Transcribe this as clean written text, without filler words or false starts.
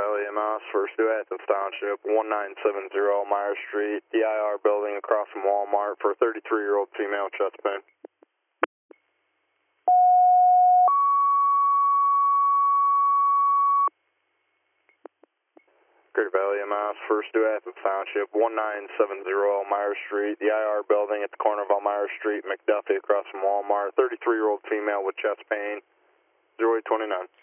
Valley EMS, First Due Athens Township, 1970 Elmira Street, EIR building across from Walmart for a 33-year-old female chest pain. Greater Valley EMS, First Due Athens Township, 1970 Elmira Street, the EIR building at the corner of Elmira Street, McDuffie across from Walmart, 33-year-old female with chest pain, 0829.